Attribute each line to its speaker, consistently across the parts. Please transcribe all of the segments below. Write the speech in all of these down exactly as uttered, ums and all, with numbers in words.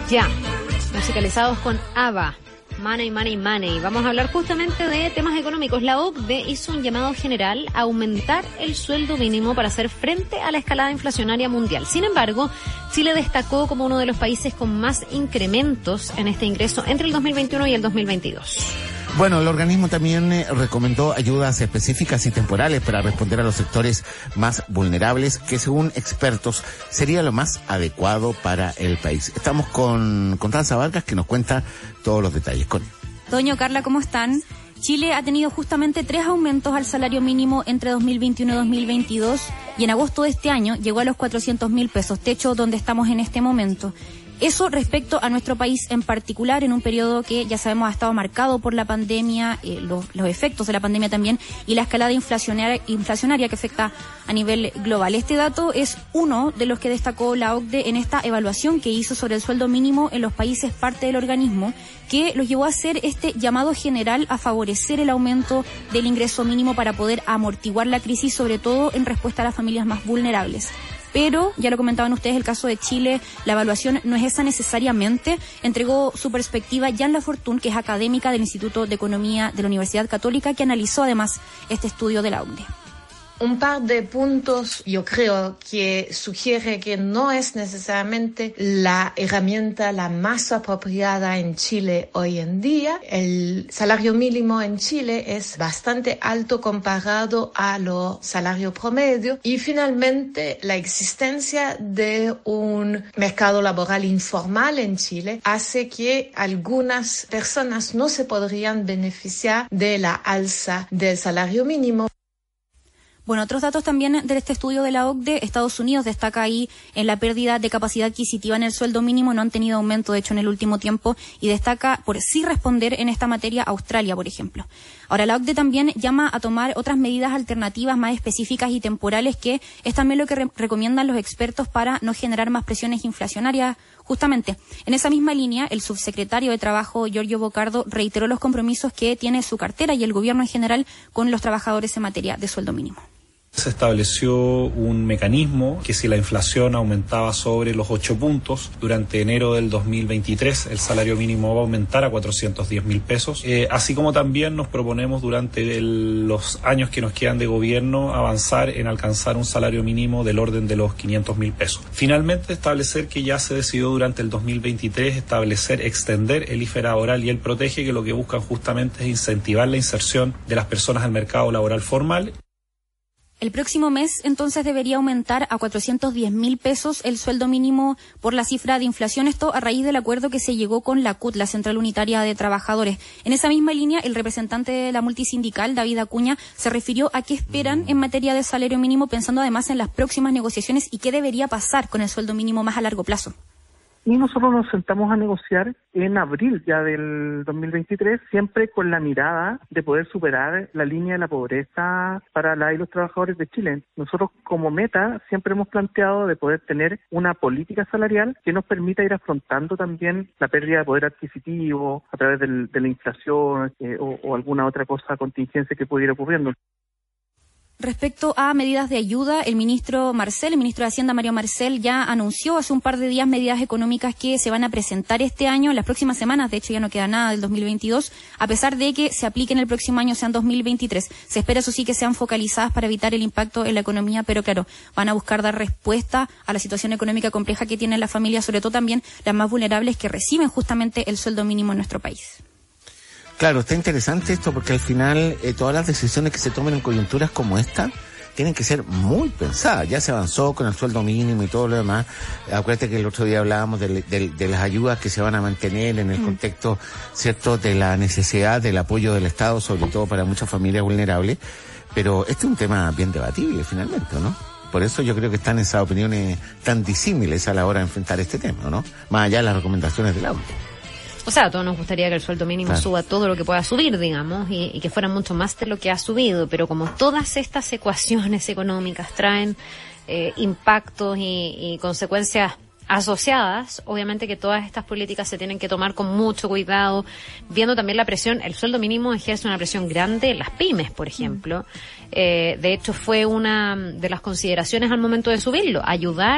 Speaker 1: Ya, musicalizados con ABBA, Money, Money, Money. Vamos a hablar justamente de temas económicos. La O C D E hizo un llamado general a aumentar el sueldo mínimo para hacer frente a la escalada inflacionaria mundial. Sin embargo, Chile destacó como uno de los países con más incrementos en este ingreso entre el dos mil veintiuno y el dos mil veintidós.
Speaker 2: Bueno, el organismo también eh, recomendó ayudas específicas y temporales para responder a los sectores más vulnerables, que según expertos sería lo más adecuado para el país. Estamos con Constanza Vargas, que nos cuenta todos los detalles. Con
Speaker 3: Toño, Carla, ¿cómo están? Chile ha tenido justamente tres aumentos al salario mínimo entre dos mil veintiuno y dos mil veintidós y en agosto de este año llegó a los cuatrocientos mil pesos, techo donde estamos en este momento. Eso respecto a nuestro país en particular, en un periodo que ya sabemos ha estado marcado por la pandemia, eh, los, los efectos de la pandemia también, y la escalada inflacionaria, inflacionaria que afecta a nivel global. Este dato es uno de los que destacó la O C D E en esta evaluación que hizo sobre el sueldo mínimo en los países parte del organismo, que los llevó a hacer este llamado general a favorecer el aumento del ingreso mínimo para poder amortiguar la crisis, sobre todo en respuesta a las familias más vulnerables. Pero, ya lo comentaban ustedes, el caso de Chile, la evaluación no es esa necesariamente. Entregó su perspectiva Jan Lafortune, que es académica del Instituto de Economía de la Universidad Católica, que analizó además este estudio de la O C D E.
Speaker 4: Un par de puntos yo creo que sugiere que no es necesariamente la herramienta la más apropiada en Chile hoy en día. El salario mínimo en Chile es bastante alto comparado a lo salario promedio y finalmente la existencia de un mercado laboral informal en Chile hace que algunas personas no se podrían beneficiar de la alza del salario mínimo.
Speaker 3: Bueno, otros datos también de este estudio de la O C D E, Estados Unidos destaca ahí en la pérdida de capacidad adquisitiva en el sueldo mínimo, no han tenido aumento de hecho en el último tiempo, y destaca por sí responder en esta materia Australia, por ejemplo. Ahora, la O C D E también llama a tomar otras medidas alternativas más específicas y temporales, que es también lo que re- recomiendan los expertos para no generar más presiones inflacionarias. Justamente, en esa misma línea, el subsecretario de Trabajo, Giorgio Bocardo, reiteró los compromisos que tiene su cartera y el gobierno en general con los trabajadores en materia de sueldo mínimo.
Speaker 5: Se estableció un mecanismo que si la inflación aumentaba sobre los ocho puntos, durante enero del dos mil veintitrés el salario mínimo va a aumentar a cuatrocientos diez mil pesos. Eh, así como también nos proponemos durante el, los años que nos quedan de gobierno avanzar en alcanzar un salario mínimo del orden de los quinientos mil pesos. Finalmente, establecer que ya se decidió durante el dos mil veintitrés establecer, extender el I F E laboral y el Protege, que lo que buscan justamente es incentivar la inserción de las personas al mercado laboral formal.
Speaker 3: El próximo mes, entonces, debería aumentar a cuatrocientos diez mil pesos el sueldo mínimo por la cifra de inflación. Esto a raíz del acuerdo que se llegó con la C U T, la Central Unitaria de Trabajadores. En esa misma línea, el representante de la multisindical, David Acuña, se refirió a qué esperan en materia de salario mínimo, pensando además en las próximas negociaciones y qué debería pasar con el sueldo mínimo más a largo plazo.
Speaker 6: Y nosotros nos sentamos a negociar en abril ya del dos mil veintitrés, siempre con la mirada de poder superar la línea de la pobreza para la y los trabajadores de Chile. Nosotros como meta siempre hemos planteado de poder tener una política salarial que nos permita ir afrontando también la pérdida de poder adquisitivo a través del, de la inflación eh, o, o alguna otra cosa, contingencia que pudiera ocurriendo.
Speaker 3: Respecto a medidas de ayuda, el ministro Marcel, el ministro de Hacienda Mario Marcel, ya anunció hace un par de días medidas económicas que se van a presentar este año, en las próximas semanas. De hecho, ya no queda nada del dos mil veintidós, a pesar de que se apliquen el próximo año, sean dos mil veintitrés. Se espera, eso sí, que sean focalizadas para evitar el impacto en la economía, pero claro, van a buscar dar respuesta a la situación económica compleja que tienen las familias, sobre todo también las más vulnerables que reciben justamente el sueldo mínimo en nuestro país.
Speaker 2: Claro, está interesante esto porque al final eh, todas las decisiones que se tomen en coyunturas como esta tienen que ser muy pensadas. Ya se avanzó con el sueldo mínimo y todo lo demás. Acuérdate que el otro día hablábamos de, de, de las ayudas que se van a mantener en el mm. contexto, ¿cierto?, de la necesidad del apoyo del Estado, sobre todo para muchas familias vulnerables. Pero este es un tema bien debatible finalmente, ¿no? Por eso yo creo que están esas opiniones tan disímiles a la hora de enfrentar este tema, ¿no? Más allá de las recomendaciones del auto.
Speaker 1: O sea, a todos nos gustaría que el sueldo mínimo
Speaker 2: claro.
Speaker 1: suba todo lo que pueda subir, digamos, y, y que fuera mucho más de lo que ha subido, pero como todas estas ecuaciones económicas traen eh, impactos y, y consecuencias asociadas, obviamente que todas estas políticas se tienen que tomar con mucho cuidado, viendo también la presión. El sueldo mínimo ejerce una presión grande en las pymes, por ejemplo. Mm. Eh, de hecho, fue una de las consideraciones al momento de subirlo, ayudar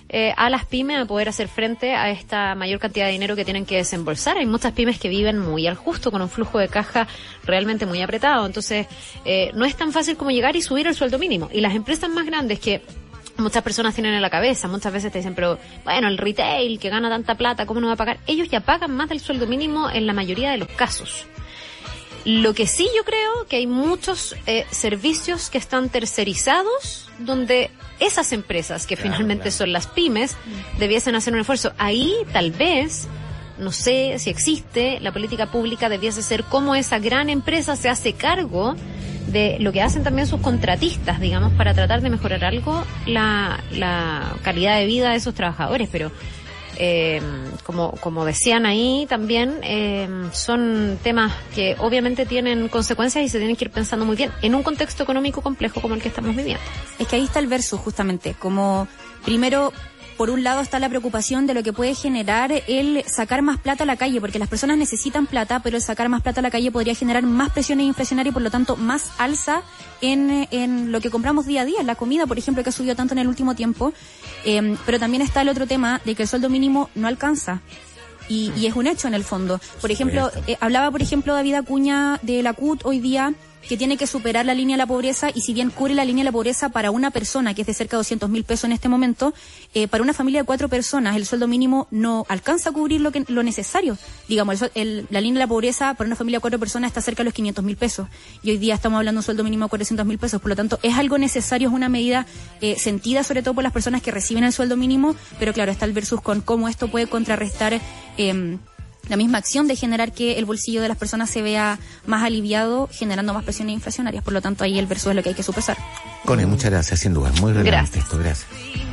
Speaker 1: eh, a las pymes a poder hacer frente a esta mayor cantidad de dinero que tienen que desembolsar. Hay muchas pymes que viven muy al justo, con un flujo de caja realmente muy apretado. Entonces, eh, no es tan fácil como llegar y subir el sueldo mínimo. Y las empresas más grandes que muchas personas tienen en la cabeza, muchas veces te dicen, pero bueno, el retail que gana tanta plata, ¿cómo no va a pagar? Ellos ya pagan más del sueldo mínimo en la mayoría de los casos. Lo que sí yo creo que hay muchos eh, servicios que están tercerizados, donde esas empresas, que claro, finalmente claro. son las pymes, debiesen hacer un esfuerzo. Ahí tal vez, no sé si existe, la política pública debiese ser cómo esa gran empresa se hace cargo de lo que hacen también sus contratistas, digamos, para tratar de mejorar algo la, la calidad de vida de esos trabajadores. Pero Eh, como como decían ahí también, eh, son temas que obviamente tienen consecuencias y se tienen que ir pensando muy bien en un contexto económico complejo como el que estamos viviendo.
Speaker 3: Es que ahí está el versus, justamente, como primero, por un lado está la preocupación de lo que puede generar el sacar más plata a la calle, porque las personas necesitan plata, pero el sacar más plata a la calle podría generar más presiones inflacionarias y por lo tanto más alza en, en lo que compramos día a día, en la comida, por ejemplo, que ha subido tanto en el último tiempo. Eh, pero también está el otro tema de que el sueldo mínimo no alcanza. Y, y es un hecho en el fondo. Por ejemplo, eh, hablaba por ejemplo David Acuña de la C U T hoy día, que tiene que superar la línea de la pobreza, y si bien cubre la línea de la pobreza para una persona, que es de cerca de doscientos mil pesos en este momento, eh, para una familia de cuatro personas el sueldo mínimo no alcanza a cubrir lo que lo necesario. Digamos, el, el, la línea de la pobreza para una familia de cuatro personas está cerca de los quinientos mil pesos, y hoy día estamos hablando de un sueldo mínimo de cuatrocientos mil pesos, por lo tanto es algo necesario, es una medida eh, sentida sobre todo por las personas que reciben el sueldo mínimo, pero claro, está el versus con cómo esto puede contrarrestar eh, la misma acción de generar que el bolsillo de las personas se vea más aliviado, generando más presiones inflacionarias. Por lo tanto, ahí el versus es lo que hay que sopesar.
Speaker 2: Connie, muchas gracias, sin duda. Muy relevante
Speaker 1: gracias.
Speaker 2: esto, gracias.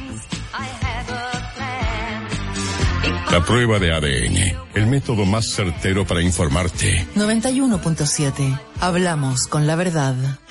Speaker 7: La prueba de A D N, el método más certero para informarte.
Speaker 8: noventa y uno punto siete. Hablamos con la verdad.